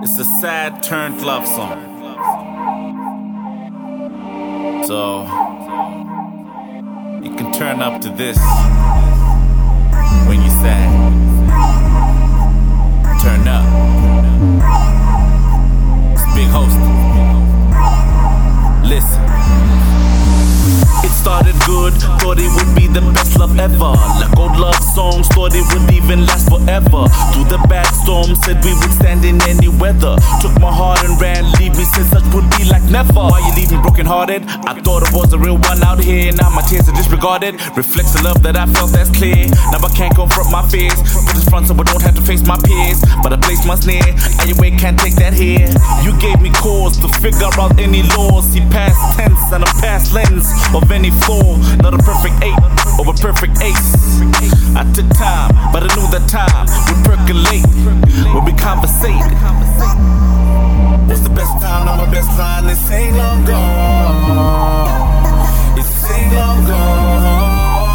It's a sad turned love song. So you can turn up to this when you're sad. Turn up. It's Big Host. Listen. It started good, thought it would be the best love ever. Like old love songs, thought it would even last forever. Through the bad storm, said we would stand in any weather. Took my heart and ran, leave me, said such would be like never. Why you leaving broken hearted? I thought I was a real one out here, now my tears are disregarded. Reflects the love that I felt, that's clear. Now I can't confront my fears, put this front so I don't have to face my peers. But I place my snare, anyway can't take that here. You gave me cause to figure out any laws. See past tense and a past lens of any flaw. Not a perfect 8 or a perfect ace. I took time, but I knew that time would percolate when we conversate. What's the best time? Not my best line. This ain't long gone. It ain't long gone.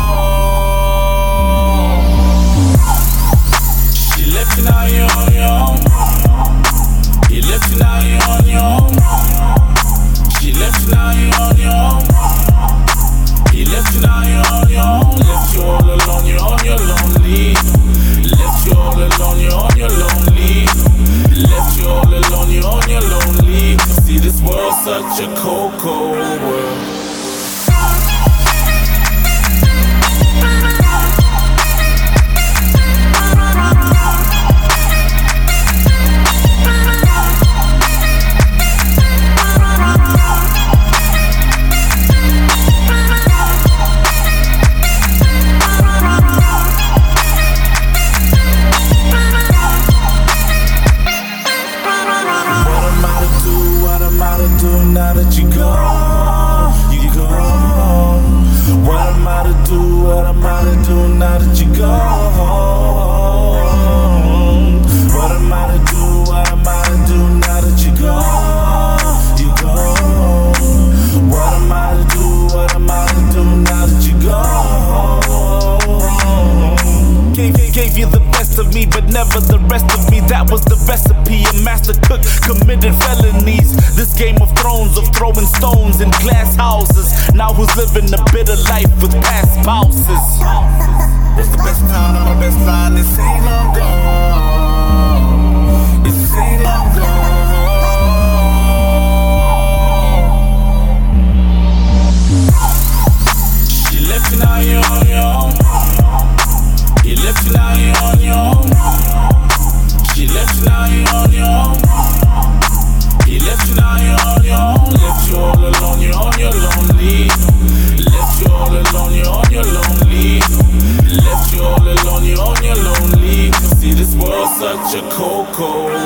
She left you now, you're on your own. He left you now, you're on your own. She left you now, you're on your own. He left you now, you're on your own. Left you all alone, you're on your lonely. Left you all alone, you're on your lonely. Left you all alone, you're on your lonely. See, this world's such a cold, cold world. Now that you gone, you gone. What am I to do? What am I to do now that you gone? What am I to do? What am I to do now that you gone? You gone. What am I to do? What am I to do now that you gone? Gave you the best of me, but never the rest of me. That was the recipe. A master cook committed felonies. This Game of Thrones of throwing stones in glass houses. Now who's living a bitter life with past spouses? What's the best time? Not my best line. This ain't long gone. This ain't long gone. She left you now, you're on your own. He left you now, you're on your own. She left you now, you're on your own. He left you now, you're on your own. Left you all alone, you're on your lonely. Left you all alone, you're on your lonely. Left you all alone, you're on your lonely. See, this world's such a cold, cold